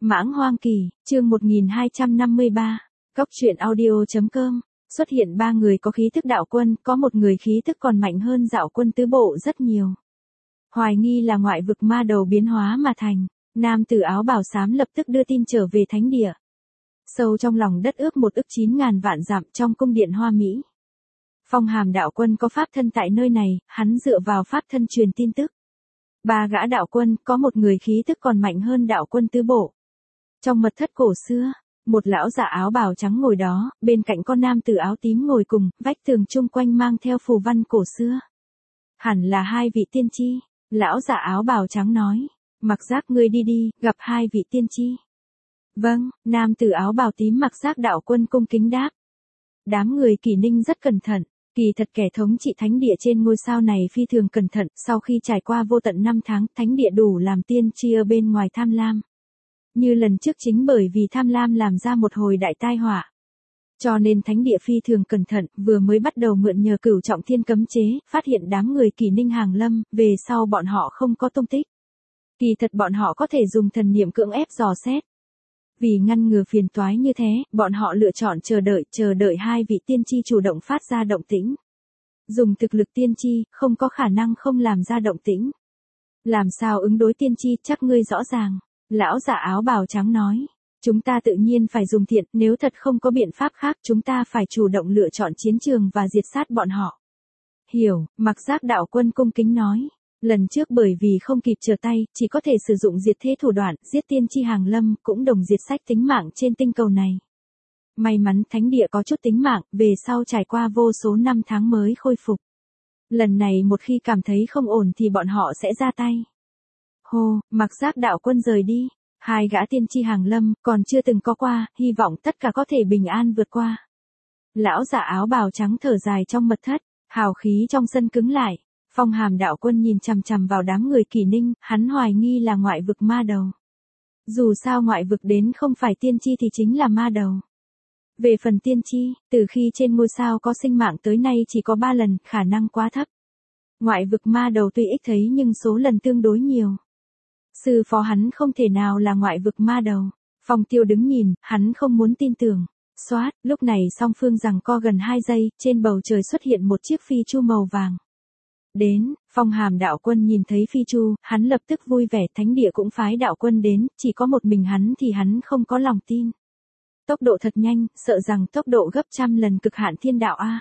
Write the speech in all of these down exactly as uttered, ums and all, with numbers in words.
Mãng Hoang Kỳ, chương một nghìn hai trăm năm mươi ba, Cóc truyện audio.com, xuất hiện ba người có khí thức đạo quân, có một người khí thức còn mạnh hơn Dạo Quân tứ bộ rất nhiều. Hoài nghi là ngoại vực ma đầu biến hóa mà thành, nam tử áo bào xám lập tức đưa tin trở về thánh địa. Sâu trong lòng đất ước một ức chín ngàn vạn dặm trong cung điện Hoa Mỹ. Phong Hàm đạo quân có pháp thân tại nơi này, hắn dựa vào pháp thân truyền tin tức. Ba gã đạo quân, có một người khí thức còn mạnh hơn đạo quân tứ bộ. Trong mật thất cổ xưa, một lão giả áo bào trắng ngồi đó, bên cạnh con nam tử áo tím ngồi cùng, vách tường chung quanh mang theo phù văn cổ xưa. Hẳn là hai vị tiên tri, lão giả áo bào trắng nói, Mặc Giác ngươi đi đi, gặp hai vị tiên tri. Vâng, nam tử áo bào tím Mặc Giác đạo quân cung kính đáp. Đám người Kỳ Ninh rất cẩn thận, kỳ thật kẻ thống trị thánh địa trên ngôi sao này phi thường cẩn thận, sau khi trải qua vô tận năm tháng, thánh địa đủ làm tiên tri ở bên ngoài tham lam. Như lần trước chính bởi vì tham lam làm ra một hồi đại tai họa. Cho nên thánh địa phi thường cẩn thận, vừa mới bắt đầu mượn nhờ cửu trọng thiên cấm chế, phát hiện đám người Kỳ Ninh hàng lâm, về sau bọn họ không có tung tích. Kỳ thật bọn họ có thể dùng thần niệm cưỡng ép dò xét. Vì ngăn ngừa phiền toái như thế, bọn họ lựa chọn chờ đợi, chờ đợi hai vị tiên tri chủ động phát ra động tĩnh. Dùng thực lực tiên tri, không có khả năng không làm ra động tĩnh. Làm sao ứng đối tiên tri, chắc ngươi rõ ràng. Lão giả áo bào trắng nói, chúng ta tự nhiên phải dùng thiện, nếu thật không có biện pháp khác chúng ta phải chủ động lựa chọn chiến trường và diệt sát bọn họ. Hiểu, Mặc Giác đạo quân cung kính nói, lần trước bởi vì không kịp trở tay, chỉ có thể sử dụng diệt thế thủ đoạn, giết tiên tri hàng lâm, cũng đồng diệt sách tính mạng trên tinh cầu này. May mắn thánh địa có chút tính mạng, về sau trải qua vô số năm tháng mới khôi phục. Lần này một khi cảm thấy không ổn thì bọn họ sẽ ra tay. Hô, Mặc Giác đạo quân rời đi, hai gã tiên tri hàng lâm, còn chưa từng có qua, hy vọng tất cả có thể bình an vượt qua. Lão giả áo bào trắng thở dài trong mật thất, hào khí trong sân cứng lại. Phong Hàm đạo quân nhìn chằm chằm vào đám người Kỳ Ninh, hắn hoài nghi là ngoại vực ma đầu. Dù sao ngoại vực đến không phải tiên tri thì chính là ma đầu. Về phần tiên tri, từ khi trên ngôi sao có sinh mạng tới nay chỉ có ba lần, khả năng quá thấp. Ngoại vực ma đầu tuy ít thấy nhưng số lần tương đối nhiều. Sư phó hắn không thể nào là ngoại vực ma đầu. Phong Tiêu đứng nhìn, hắn không muốn tin tưởng. Xoát, lúc này song phương giằng co gần hai giây, trên bầu trời xuất hiện một chiếc phi chu màu vàng. Đến, Phong Hàm đạo quân nhìn thấy phi chu, hắn lập tức vui vẻ, thánh địa cũng phái đạo quân đến, chỉ có một mình hắn thì hắn không có lòng tin. Tốc độ thật nhanh, sợ rằng tốc độ gấp trăm lần cực hạn thiên đạo a.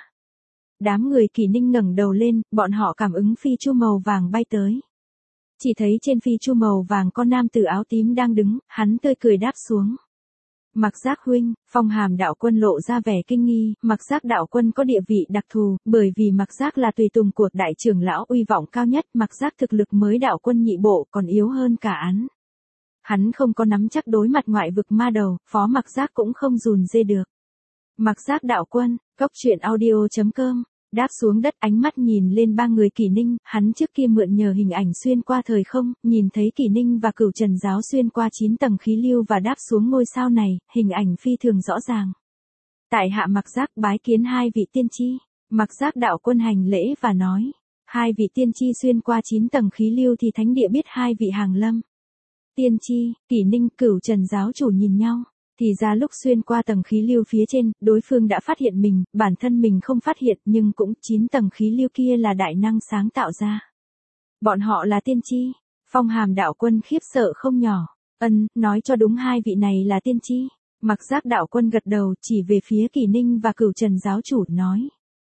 Đám người Kỳ Ninh ngẩng đầu lên, bọn họ cảm ứng phi chu màu vàng bay tới. Chỉ thấy trên phi chu màu vàng con nam tử áo tím đang đứng, hắn tươi cười đáp xuống. Mặc Giác huynh, Phong Hàm đạo quân lộ ra vẻ kinh nghi, Mặc Giác đạo quân có địa vị đặc thù, bởi vì Mặc Giác là tùy tùng của đại trưởng lão uy vọng cao nhất, Mặc Giác thực lực mới đạo quân nhị bộ còn yếu hơn cả hắn. Hắn không có nắm chắc đối mặt ngoại vực ma đầu, phó Mặc Giác cũng không dùn dê được. Mặc Giác đạo quân, Cóc truyện audio.com, đáp xuống đất ánh mắt nhìn lên ba người Kỳ Ninh, hắn trước kia mượn nhờ hình ảnh xuyên qua thời không, nhìn thấy Kỳ Ninh và Cửu Trần giáo xuyên qua chín tầng khí lưu và đáp xuống ngôi sao này, hình ảnh phi thường rõ ràng. Tại hạ Mặc Giác bái kiến hai vị tiên tri, Mặc Giác đạo quân hành lễ và nói, hai vị tiên tri xuyên qua chín tầng khí lưu thì thánh địa biết hai vị hàng lâm. Tiên tri, Kỳ Ninh, Cửu Trần giáo chủ nhìn nhau. Thì ra lúc xuyên qua tầng khí lưu phía trên, đối phương đã phát hiện mình, bản thân mình không phát hiện nhưng cũng chín tầng khí lưu kia là đại năng sáng tạo ra. Bọn họ là tiên tri. Phong Hàm đạo quân khiếp sợ không nhỏ. Ân, nói cho đúng hai vị này là tiên tri. Mặc Giác đạo quân gật đầu chỉ về phía Kỳ Ninh và Cửu Trần giáo chủ nói.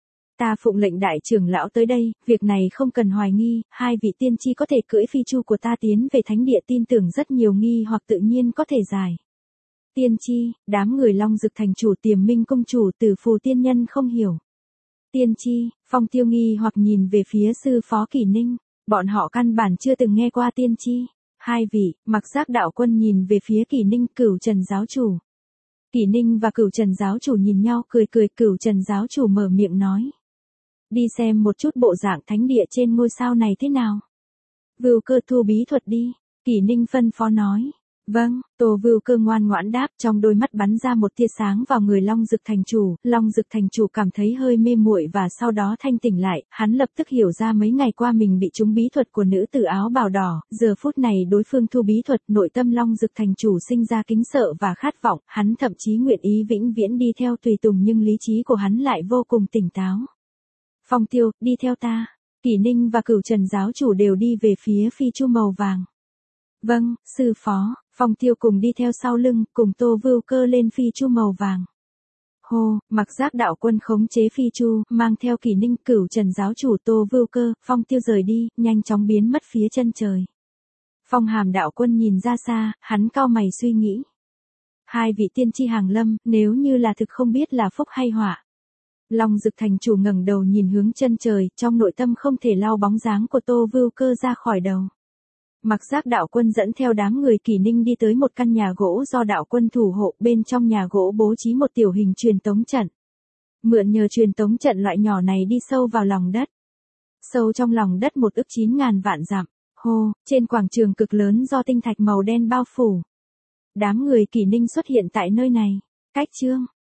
Ta phụng lệnh đại trưởng lão tới đây, việc này không cần hoài nghi, hai vị tiên tri có thể cưỡi phi chu của ta tiến về thánh địa tin tưởng rất nhiều nghi hoặc tự nhiên có thể giải. Tiên tri, đám người Long Dực thành chủ Tiềm Minh công chủ Tử Phù tiên nhân không hiểu. Tiên tri, Phong Tiêu nghi hoặc nhìn về phía sư phó Kỳ Ninh, bọn họ căn bản chưa từng nghe qua tiên tri. Hai vị, Mặc Giác đạo quân nhìn về phía Kỳ Ninh, Cửu Trần giáo chủ. Kỳ Ninh và Cửu Trần giáo chủ nhìn nhau cười cười, Cửu Trần giáo chủ mở miệng nói. Đi xem một chút bộ dạng thánh địa trên ngôi sao này thế nào. Vưu Cơ thu bí thuật đi, Kỳ Ninh phân phó nói. Vâng, Tô Vưu Cơ ngoan ngoãn đáp, trong đôi mắt bắn ra một tia sáng vào người Long Dực thành chủ, Long Dực thành chủ cảm thấy hơi mê muội và sau đó thanh tỉnh lại, hắn lập tức hiểu ra mấy ngày qua mình bị trúng bí thuật của nữ tử áo bào đỏ, giờ phút này đối phương thu bí thuật, nội tâm Long Dực thành chủ sinh ra kính sợ và khát vọng, hắn thậm chí nguyện ý vĩnh viễn đi theo tùy tùng nhưng lý trí của hắn lại vô cùng tỉnh táo. Phong Tiêu, đi theo ta. Kỷ Ninh và Cửu Trần giáo chủ đều đi về phía phi chu màu vàng. Vâng, sư phó. Phong Tiêu cùng đi theo sau lưng, cùng Tô Vưu Cơ lên phi chu màu vàng. Hô, Mặc Giác đạo quân khống chế phi chu, mang theo Kỷ Ninh, Cửu Trần giáo chủ, Tô Vưu Cơ, Phong Tiêu rời đi, nhanh chóng biến mất phía chân trời. Phong Hàm đạo quân nhìn ra xa, hắn cau mày suy nghĩ. Hai vị tiên tri hàng lâm, nếu như là thực không biết là phúc hay họa. Long Dực thành chủ ngẩng đầu nhìn hướng chân trời, trong nội tâm không thể lau bóng dáng của Tô Vưu Cơ ra khỏi đầu. Mặc Giác đạo quân dẫn theo đám người Kỷ Ninh đi tới một căn nhà gỗ do đạo quân thủ hộ, bên trong nhà gỗ bố trí một tiểu hình truyền tống trận. Mượn nhờ truyền tống trận loại nhỏ này đi sâu vào lòng đất. Sâu trong lòng đất một ức chín ngàn vạn dặm. Hô, trên quảng trường cực lớn do tinh thạch màu đen bao phủ. Đám người Kỷ Ninh xuất hiện tại nơi này. Cách chương